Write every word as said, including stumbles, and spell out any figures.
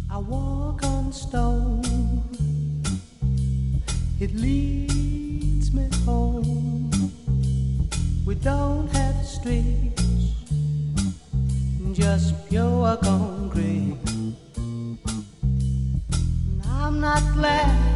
I walk on stone, it leads me home. We don't have streets, just pure concrete. And I'm not glad